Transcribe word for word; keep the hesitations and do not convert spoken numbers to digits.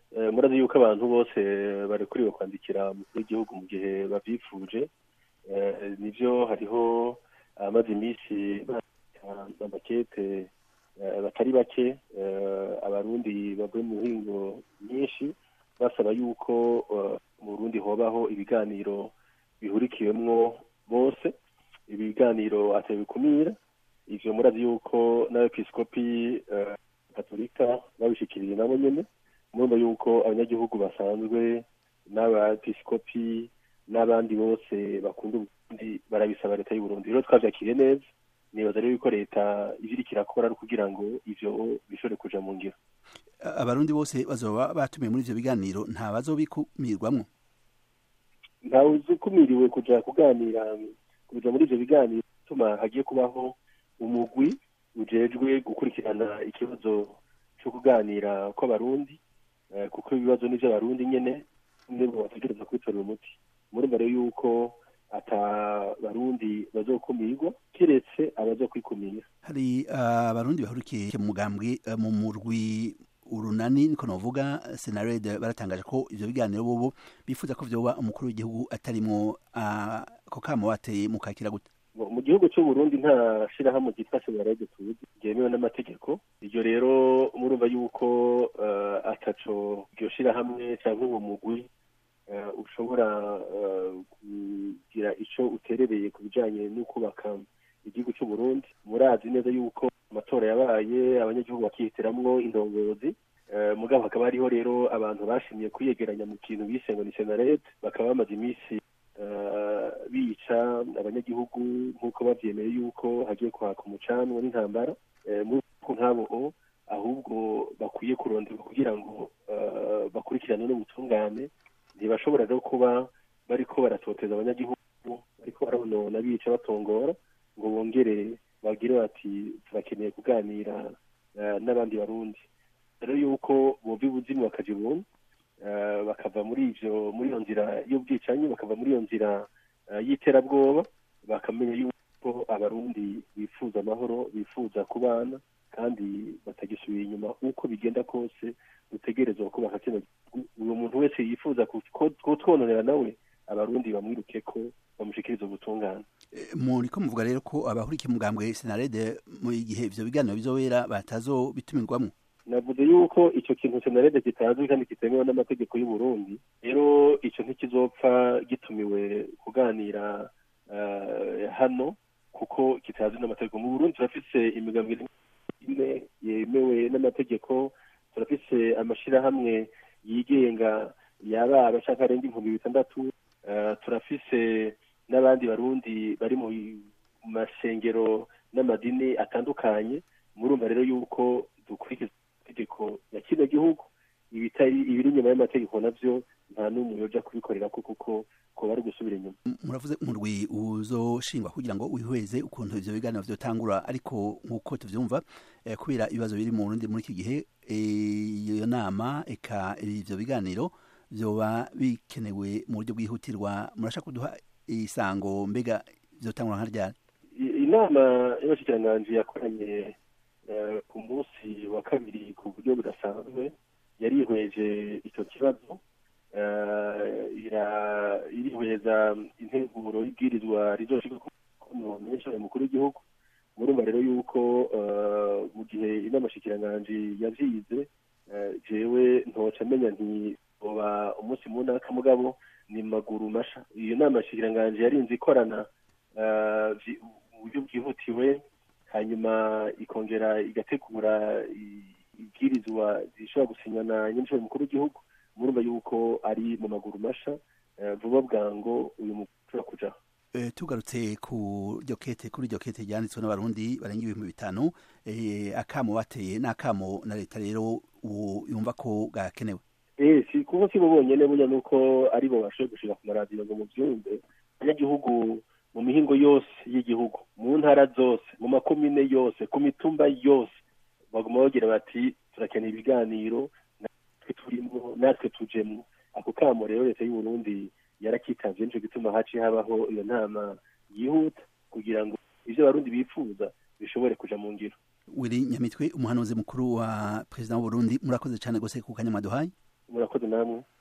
murazi yuko abantu bose barekuriwe kwandikira umukuru w'igihugu mu gihe bavyifuje. Nivyo hariho amaze iminsi amakete batari bake abarundi bavuye mu mihingo myinshi basaba yuko mu Burundi hobaho ibiganiro bihurikiwemwo bose, ibiganiro atabikumira. Ivyo murazi yuko n'abepiskopi katolika babishikiriye nabo nyene, murumva yuko abanyagihugu basanzwe n'abepiskopi n'abandi bose bakunda Uburundi barabisaba leta y'u Burundi. Rero twavyakiriye neza, nibaza rero yuko leta ivyo irakora ari kugira ngo ivyo bishobore kuja mu ngiro. Abarundi bose bazoba batumiye muri ivyo biganiro nta bazobikumirwamwo? Ntawe uzukumiriwe kuja kuganira kuja muri ivyo biganiro, tuma hagiye kubaho umugwi ujejwe gukurikirana ikibazo cyo kuganira kw'abarundi, kuko ibibazo n'ivyo abarundi nyene nibo bategereza kwitorera umuti. Murumva rero yuko ata barundi bazokumirwa kiretse abazokwikumira. Hari abarundi uh, bahurikiye mu mugambwe uh, mu murwi urunani niko novuga Senarede baratangaje ko ivyo biganiro bobo bifuza ko vyoba umukuru w'igihugu atarimwo ako kamo wateye mu kakira gute? Mu gihugu cy'u Burundi nta shirahamwe ryitwa Senarede tuzi ryemewe n'amategeko. Iryo rero murumva yuko uh, ataco iryo shirahamwe canke uwo mugwi uh, ushobora uh, kugira ico uterereye ku bijanye no kubaka igihugu cy'u Burundi. Murazi neza yuko amatora yabaye abanyagihugu bakihitiramwo indongozi, uh, mugabo hakaba hariho rero abantu bashimye kwiyegeranya mu kintu bise ngo ni Senarede, bakaba bamaze imisi uh, bica abanyagihugu nk'uko bavyemeye yuko hagiye kwaka umucanwa n'intambara. Uh, muri nk'abo ahubwo bakwiye kuronderwa kugira ngo uh, bakurikirane n'ubutungane. Ntibashobora rero kuba bariko baratoteza abanyagihugu, bariko baronona bica batongora ngo bongere bagire bati turakeneye kuganira uh, n'abandi barundi. Rero yuko bova ibuzimu bakaja ibuntu, uh, bakava muri ivyo muri iyo nzira y'ubwicanyi, bakava muri iyo nzira uh, y'iterabwoba, bakamenya yuko abarundi bifuza amahoro, bifuza kubana kandi batagisubiye inyuma. Uko bigenda kose dutegerezwa kubaka kino gihugu. Uwo muntu wese yifuza kutwononera nawe abarundi bamwirukeko bamushikiriza ubutungane. Muriko muvuga rero ko abahurikiye mugambwe Senarede mu gihe ivyo biganiro bizobera batazo bitumirwamwo? Navuze yuko ico kintu Senarede kitazwi kandi kitemewe n'amategeko y'u Burundi. Rero ico ntikizopfa gitumiwe kuganira uh, hano kuko kitazwi n'amategeko. Mu Burundi turafise imigambwe ine yemewe n'amategeko, turafise amashirahamwe yigenga yaba abashaka arenga ibihumbi bitandatu, uh, turafise n'abandi barundi bari mu masengero n'amadini atandukanye. Murumva rero yuko dukurikiza amategeko ya kino gihugu, ibitari ibiri inyuma y'amategeko navyo nta n'umwe yoja kubikorera ko kuko ko bari gusubira inyuma. Muravuze umurwi uzoshingwa kugira ngo wihweze ukuntu ivyo biganiro vyotangura, ariko nk'uko tuvyumva eh, kubera ibibazo biri mu Burundi muri iki gihe, iyo eh, nama eka ivyo biganiro vyoba bikenewe mu buryo bwihutirwa. Murashaka kuduha isango mbega vyotangura nka ryari? Inama y'abashikiranganji yakoranye uh, ku munsi wa kabiri ku buryo budasanzwe, yarihweje ico kibazo, irihweza integuro y'ibwirizwa rizoshika ku mumenyesha mukuru w'igihugu. Murumva rero yuko mu gihe inama shikiranganje yavyize, jewe ntoca menya nti oba umunsi munaka, mugabo ni maguru masha. Iyo nama shikiranganje yarinze ikorana uburyo bwihutiwe, hanyuma ikongera igategura ibwirizwa zishobora gusinywa na nyenyesha mukuru w'igihugu. Murumva yuko ari mu maguru masha, vuba bwango uyu mukuru kuja. E, tugarutse ku ryo kete kuri ryo kete ryanditswe n'abarundi barenga ibihumbi bitanu, e, akamo bateye n'akamo na leta rero yumva ko gakenewe. Eh si kuko si bonyene bunya nuko ari bo bashoboye gushika ku maradiyo ngo muvyumve. Abanyagihugu mu mihingo yose y'igihugu, mu ntara zose, mu makomine yose, ku mitumba yose, baguma bagira bati turakeneye ibiganiro, natwe turimo, natwe tujemwo. Ako kamo rero leta y'u Burundi yarakitavye, nico gituma haciye habaho iyo nama yihuta kugira ngo ivyo abarundi bifuza bishobore kuja mu ngiro. Willy Nyamitwe, umuhanuzi mukuru wa President w'u Burundi, murakoze cyane gose ku kanya mwaduhaye. murakoze namwe.